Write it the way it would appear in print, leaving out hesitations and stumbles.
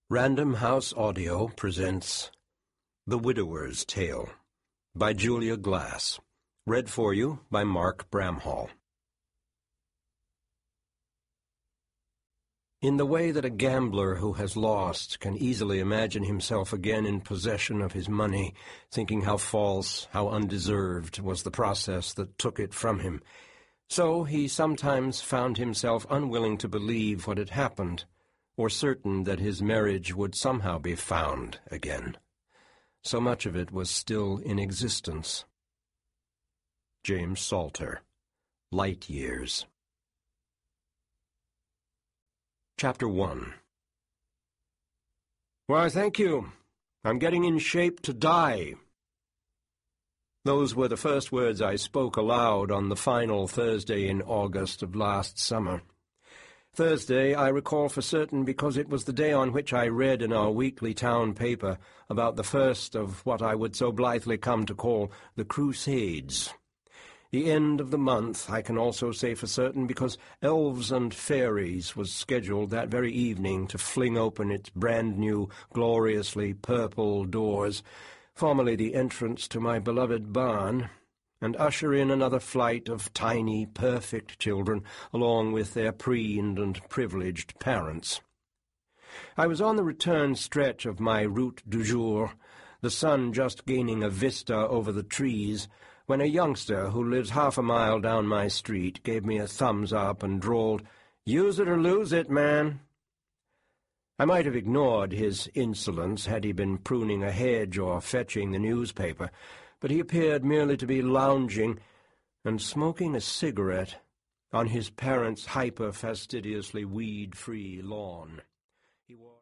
Random House Audio presents The Widower's Tale by Julia Glass, read for you by Mark Bramhall. In the way that a gambler who has lost can easily imagine himself again in possession of his money, thinking how false, how undeserved was the process that took it from him, so he sometimes found himself unwilling to believe what had happened, or certain that his marriage would somehow be found again. So much of it was still in existence. James Salter, Light Years. Chapter 1. "Why, thank you. I'm getting in shape to die." Those were the first words I spoke aloud on the final Thursday in August of last summer. Thursday I recall for certain because it was the day on which I read in our weekly town paper about the first of what I would so blithely come to call the Crusades. The end of the month I can also say for certain because Elves and Fairies was scheduled that very evening to fling open its brand-new, gloriously purple doors, formerly the entrance to my beloved barn, and usher in another flight of tiny, perfect children, along with their preened and privileged parents. I was on the return stretch of my route du jour, the sun just gaining a vista over the trees, when a youngster who lives half a mile down my street gave me a thumbs-up and drawled, "Use it or lose it, man." I might have ignored his insolence had he been pruning a hedge or fetching the newspaper, but he appeared merely to be lounging and smoking a cigarette on his parents' hyper-fastidiously weed-free lawn. He wore